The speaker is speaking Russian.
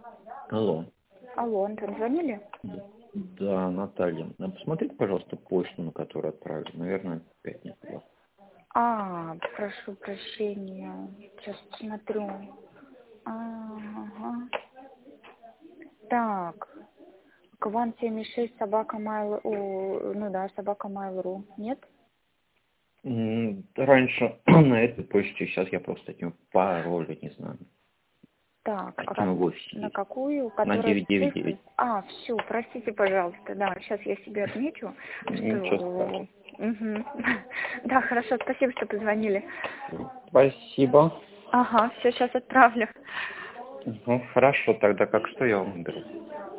Алло. Алло, Антон, звонили? Да, Наталья. Посмотрите, пожалуйста, почту, на которую отправили. Наверное, опять не было. Прошу прощения. Сейчас посмотрю. Ага. Так. Кван 76 собака майл. Ну да, собака mail.ru. Нет? Раньше на этой почте, сейчас я просто этим пароля не знаю. Так, Каким в офисе на есть? какую? На Которая 999. все, простите, пожалуйста. Да, сейчас я себе отмечу, Ничего что... страшного. Мгм. Да, хорошо, спасибо, что позвонили. Спасибо. Ага, все, сейчас отправлю. Хорошо, тогда как что я вам беру?